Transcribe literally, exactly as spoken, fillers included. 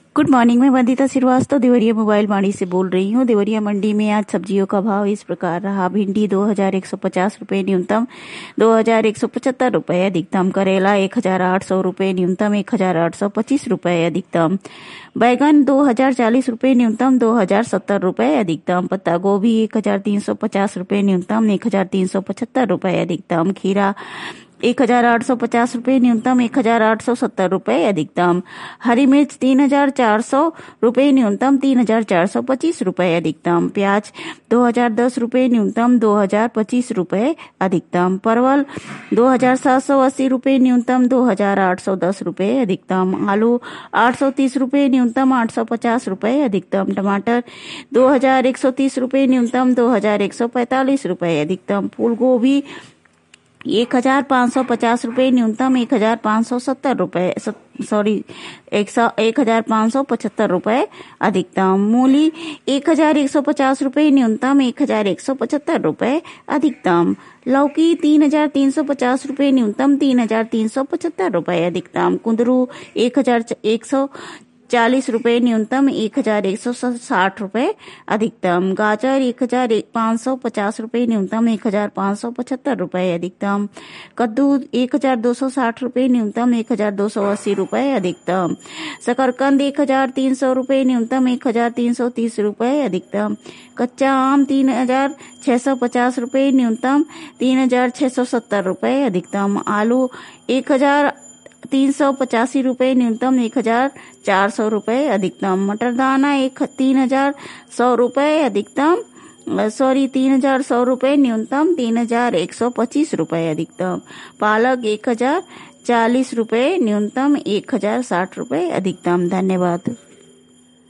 Good morning. मैं Vandita Srivastava Deoria mobile मंडी से बोल रही हूँ। देवरिया मंडी में आज सब्जियों का भाव इस प्रकार रहा। भिंडी दो हजार एक सौ पचास रुपए न्यूनतम, दो हजार एक सौ पचहत्तर रुपए अधिकतम। करेला एक हजार आठ सौ रुपए न्यूनतम, एक हजार आठ सौ पच्चीस रुपए अधिकतम। बैगन दो हजार चालीस रुपए न्यूनतम, दो हजार सत्तर रुपए अधिकतम। पत्ता गोभी एक हजार तीन सौ पचास रुपए न्यूनतम, एक हजार तीन सौ पचहत्तर रुपए अधिकतम। खीरा एक हजार आठ सौ पचास रुपए न्यूनतम, एक हजार आठ सौ सत्तर रुपए अधिकतम। हरी मिर्च तीन हजार चार सौ रुपए न्यूनतम, तीन हजार चार सौ पच्चीस रुपए अधिकतम। प्याज दो हजार दस रुपए न्यूनतम, दो हजार पच्चीस रुपए अधिकतम। परवल दो हजार सात सौ अस्सी रुपए न्यूनतम, दो हजार आठ सौ दस रुपए अधिकतम। आलू आठ सौ तीस रुपए न्यूनतम, आठ सौ पचास रुपए अधिकतम। टमाटर दो हजार एक सौ तीस रुपए न्यूनतम, दो हजार एक सौ पैंतालीस रुपए अधिकतम। फूल गोभी एक हजार पाँच सौ पचास रुपए न्यूनतम, एक हजार पाँच सौ सत्तर रुपए सॉरी एक सौ एक हजार पाँच सौ पचहत्तर रुपए अधिकतम। मूली एक हजार एक सौ पचास रुपए न्यूनतम, एक हजार एक सौ पचहत्तर रुपए अधिकतम। लौकी तीन हजार तीन सौ पचास रुपए न्यूनतम, तीन हजार तीन सौ पचहत्तर रुपए अधिकतम। कुंदरू एक हजार एक सौ चालीस रुपए न्यूनतम, एक हजार एक सौ साठ रुपए अधिकतम। गाजर एक हजार पाँच सौ पचास रुपए न्यूनतम, एक हजार पाँच सौ पचहत्तर रुपए अधिकतम। कद्दू एक हजार दो सौ साठ रुपए न्यूनतम, एक हजार दो सौ अस्सी रुपए अधिकतम। शकरकंद एक हजार तीन सौ रुपए न्यूनतम, एक हजार तीन सौ तीस रुपए अधिकतम। कच्चा आम तीन हजार छह सौ पचास रुपए न्यूनतम, तीन हजार छह सौ सत्तर रुपए अधिकतम। आलू एक हजार तीन सौ पचासी रुपए न्यूनतम, एक हजार चार सौ रुपए अधिकतम। मटर दाना एक तीन हजार सौ रुपए अधिकतम सॉरी तीन हजार सौ रुपए न्यूनतम, तीन हजार एक सौ पच्चीस रुपए अधिकतम। पालक एक हजार चालीस रुपए न्यूनतम, एक हजार साठ रुपए अधिकतम। धन्यवाद।